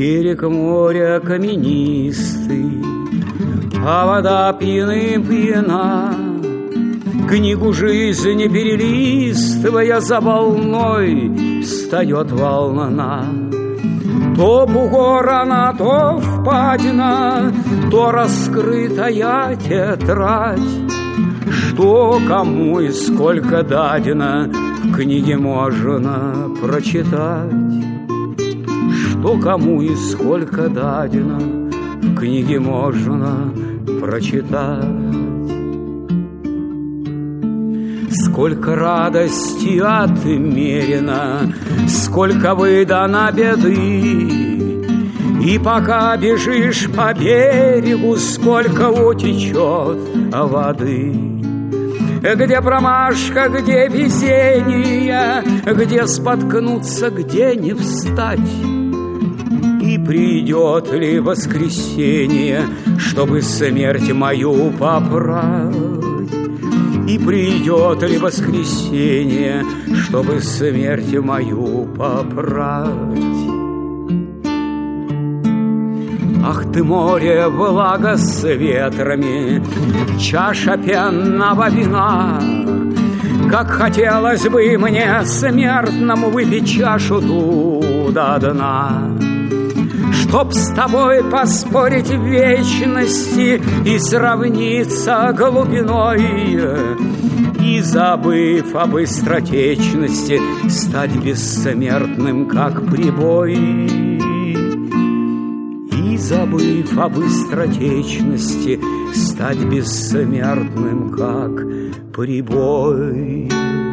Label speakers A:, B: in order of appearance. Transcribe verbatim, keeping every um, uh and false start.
A: Берег моря каменистый, а вода пьяным пьяна. Книгу жизни перелистывая, за волной встает волна. То бугор она, то впадина, то раскрытая тетрадь. Что кому и сколько дадено, в книге можно прочитать. Что кому и сколько дадено, в книге можно прочитать. Сколько радости отмерено, сколько выдано беды, и пока бежишь по берегу, сколько утечет воды. Где промашка, где везение, где споткнуться, где не встать. И придет ли воскресенье, чтобы смерть мою поправить? И придет ли воскресенье, чтобы смерть мою поправить? Ах ты, море, влага с ветрами, чаша пенного вина! Как хотелось бы мне, смертному, выпить чашу ту до дна, чтоб с тобой поспорить в вечности и сравниться глубиной, и, забыв о быстротечности, стать бессмертным, как прибой. И, забыв о быстротечности, стать бессмертным, как прибой.